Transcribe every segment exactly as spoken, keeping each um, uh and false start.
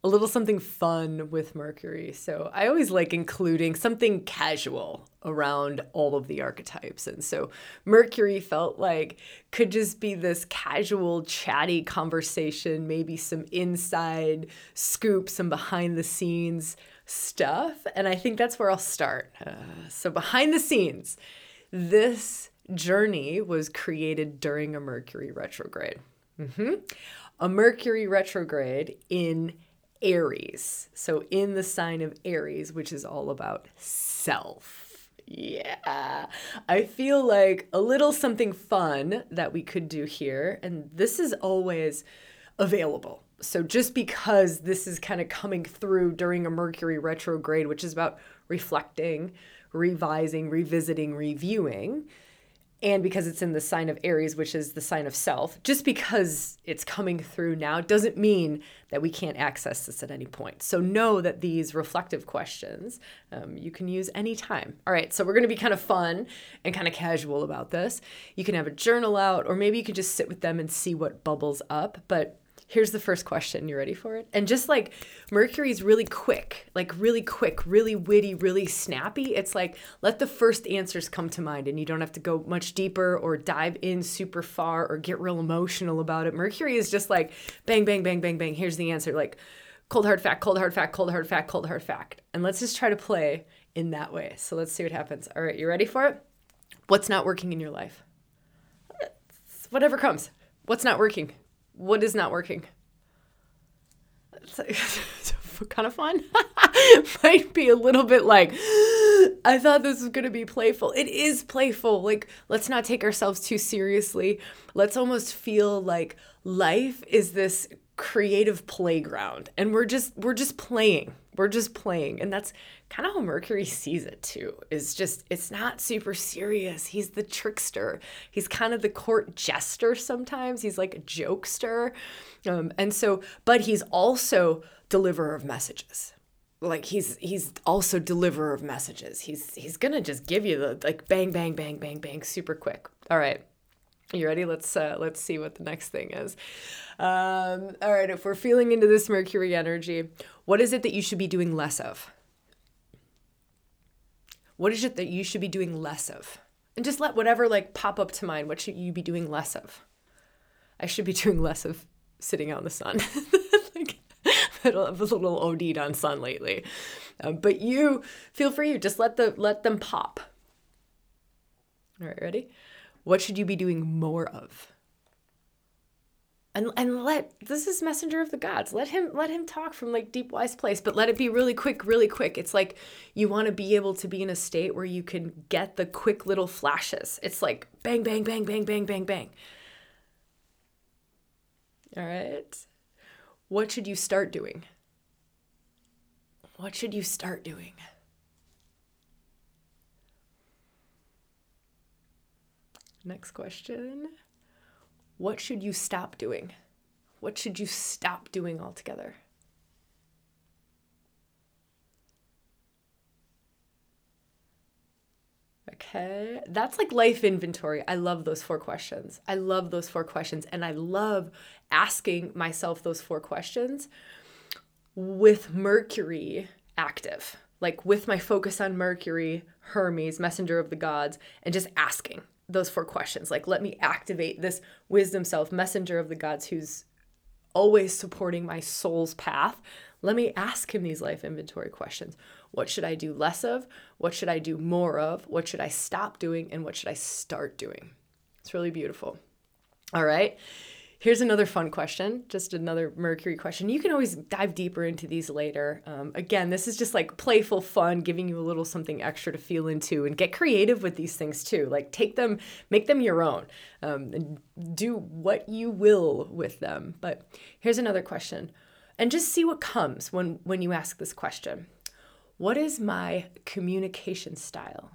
a little something fun with Mercury. So I always like including something casual around all of the archetypes. And so Mercury felt like could just be this casual, chatty conversation, maybe some inside scoop, some behind the scenes stuff. And I think that's where I'll start. Uh, so behind the scenes, this journey was created during a Mercury retrograde. Mm-hmm. A Mercury retrograde in Aries. So in the sign of Aries, which is all about self. Yeah. I feel like a little something fun that we could do here. And this is always available. So just because this is kind of coming through during a Mercury retrograde, which is about reflecting, revising, revisiting, reviewing, and because it's in the sign of Aries, which is the sign of self, just because it's coming through now doesn't mean that we can't access this at any point. So know that these reflective questions um, you can use anytime. All right, so we're going to be kind of fun and kind of casual about this. You can have a journal out, or maybe you can just sit with them and see what bubbles up. But here's the first question. You ready for it? And just like Mercury's really quick, like really quick, really witty, really snappy. It's like, let the first answers come to mind and you don't have to go much deeper or dive in super far or get real emotional about it. Mercury is just like bang, bang, bang, bang, bang. Here's the answer. Like cold, hard fact, cold, hard fact, cold, hard fact, cold, hard fact. And let's just try to play in that way. So let's see what happens. All right, you ready for it? What's not working in your life? Whatever comes. What's not working? What is not working? It's, it's kind of fun. Might be a little bit like, I thought this was going to be playful. It is playful. Like, let's not take ourselves too seriously. Let's almost feel like life is this creative playground and we're just we're just playing. We're just playing. And that's kind of how Mercury sees it too. Is just, it's not super serious. He's the trickster. He's kind of the court jester sometimes. He's like a jokester. Um, and so, but he's also deliverer of messages. Like he's he's also deliverer of messages. He's he's gonna just give you the like bang, bang, bang, bang, bang, super quick. All right. You ready? Let's uh, let's see what the next thing is. Um, all right, if we're feeling into this Mercury energy, what is it that you should be doing less of? What is it that you should be doing less of? And just let whatever like pop up to mind. What should you be doing less of? I should be doing less of sitting out in the sun. Like, I've a little O D'd on sun lately, um, but you feel free. Just let the let them pop. All right, ready? What should you be doing more of? And and let, this is messenger of the gods. Let him let him talk from like deep wise place, but let it be really quick, really quick. It's like you want to be able to be in a state where you can get the quick little flashes. It's like bang, bang, bang, bang, bang, bang, bang. All right. What should you start doing? What should you start doing? Next question. What should you stop doing? What should you stop doing altogether? Okay, that's like life inventory. I love those four questions. I love those four questions. And I love asking myself those four questions with Mercury active, like with my focus on Mercury, Hermes, messenger of the gods, and just asking those four questions. Like, let me activate this wisdom self, messenger of the gods, who's always supporting my soul's path. Let me ask him these life inventory questions. What should I do less of? What should I do more of? What should I stop doing? And what should I start doing? It's really beautiful. All right. Here's another fun question, just another Mercury question. You can always dive deeper into these later. Um, again, this is just like playful fun, giving you a little something extra to feel into, and get creative with these things too. Like take them, make them your own, um, and do what you will with them. But here's another question, and just see what comes when, when you ask this question. What is my communication style?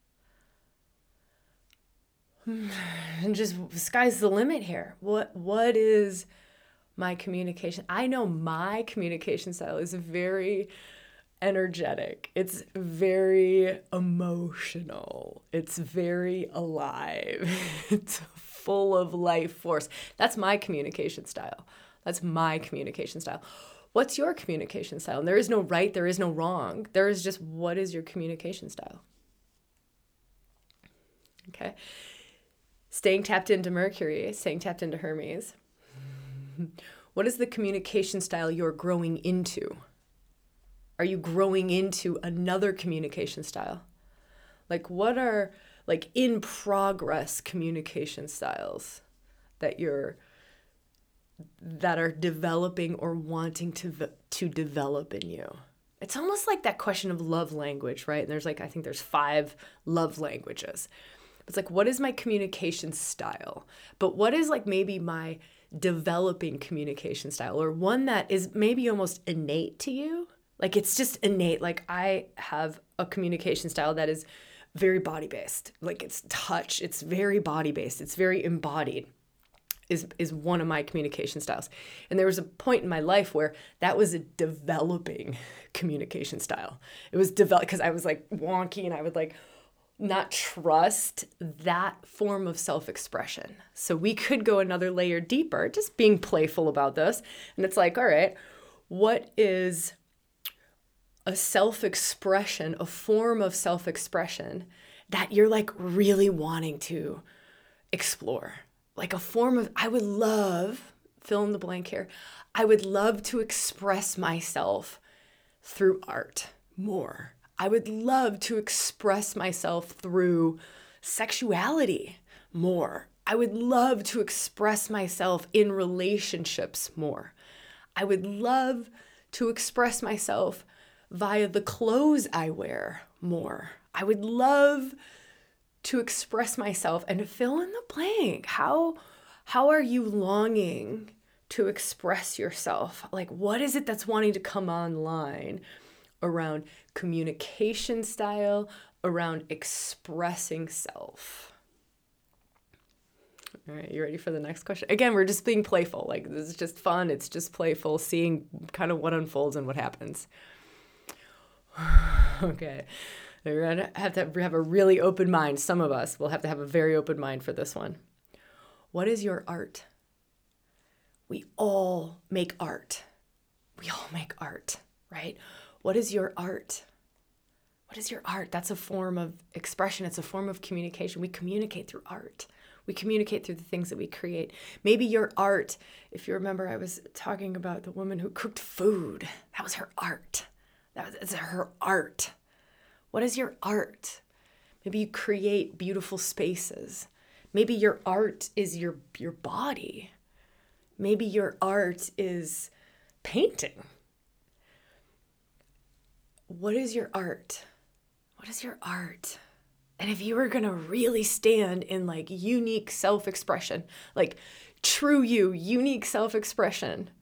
And just sky's the limit here. What what is my communication? I know my communication style is very energetic. It's very emotional. It's very alive. It's full of life force. That's my communication style. That's my communication style. What's your communication style? And there is no right, there is no wrong. There is just, what is your communication style? Okay. Staying tapped into Mercury, staying tapped into Hermes. What is the communication style you're growing into? Are you growing into another communication style? Like, what are like in progress communication styles that you're that are developing or wanting to to develop in you? It's almost like that question of love language, right? And there's like, I think there's five love languages. It's like, what is my communication style? But what is like maybe my developing communication style, or one that is maybe almost innate to you? Like, it's just innate. Like, I have a communication style that is very body-based. Like, it's touch. It's very body-based. It's very embodied. Is is one of my communication styles. And there was a point in my life where that was a developing communication style. It was developed because I was like wonky, and I would like not trust that form of self-expression. So we could go another layer deeper, just being playful about this. And it's like, all right, what is a self-expression, a form of self-expression that you're like really wanting to explore? Like a form of, I would love, fill in the blank here, I would love to express myself through art more. I would love to express myself through sexuality more. I would love to express myself in relationships more. I would love to express myself via the clothes I wear more. I would love to express myself, and to fill in the blank. How, how are you longing to express yourself? Like, what is it that's wanting to come online around communication style, around expressing self? All right, you ready for the next question? Again, we're just being playful. Like, this is just fun. It's just playful, seeing kind of what unfolds and what happens. Okay. We're going to have to have a really open mind. Some of us will have to have a very open mind for this one. What is your art? We all make art. We all make art, right? What is your art? What is your art? That's a form of expression. It's a form of communication. We communicate through art. We communicate through the things that we create. Maybe your art, if you remember, I was talking about the woman who cooked food. That was her art. That was it's her art. What is your art? Maybe you create beautiful spaces. Maybe your art is your your body. Maybe your art is painting. What is your art? What is your art? And if you were going to really stand in like unique self-expression, like true you, unique self-expression,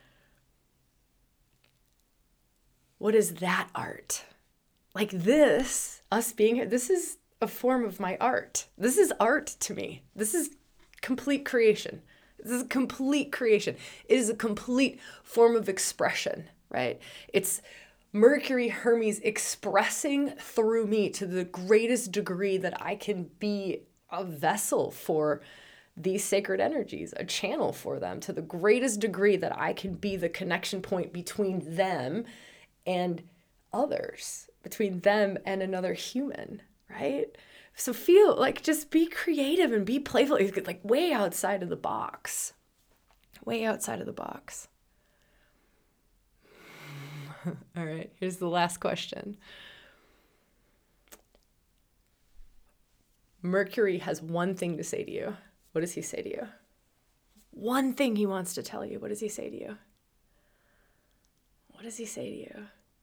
what is that art? Like this, us being here, this is a form of my art. This is art to me. This is complete creation. This is complete creation. It is a complete form of expression, right? It's Mercury, Hermes expressing through me to the greatest degree that I can be a vessel for these sacred energies, a channel for them, to the greatest degree that I can be the connection point between them and others, between them and another human, right? So feel like, just be creative and be playful, like way outside of the box, way outside of the box. All right, here's the last question. Mercury has one thing to say to you. What does he say to you? One thing he wants to tell you. What does he say to you? What does he say to you?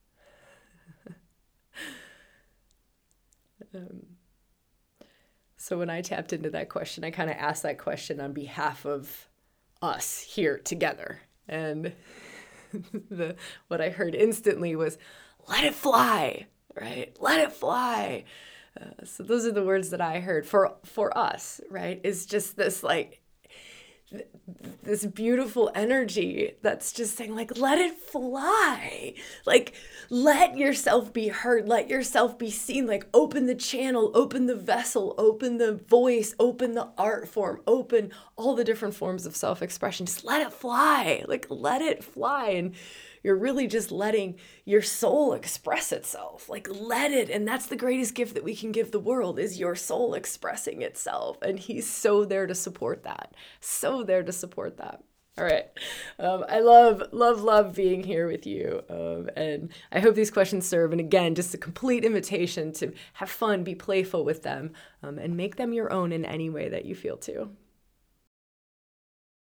um, so when I tapped into that question, I kind of asked that question on behalf of us here together. And the what I heard instantly was, let it fly, right? Let it fly. Uh, so those are the words that I heard for for us, right? Is just this like th- this beautiful energy that's just saying like, let it fly. Like, let yourself be heard, let yourself be seen, like open the channel, open the vessel, open the voice, open the art form, open all the different forms of self-expression. Just let it fly, like let it fly and you're really just letting your soul express itself. Like, let it. And that's the greatest gift that we can give the world, is your soul expressing itself. And he's so there to support that. So there to support that. All right. Um, I love, love, love being here with you. Um, and I hope these questions serve. And again, just a complete invitation to have fun, be playful with them, um, and make them your own in any way that you feel to.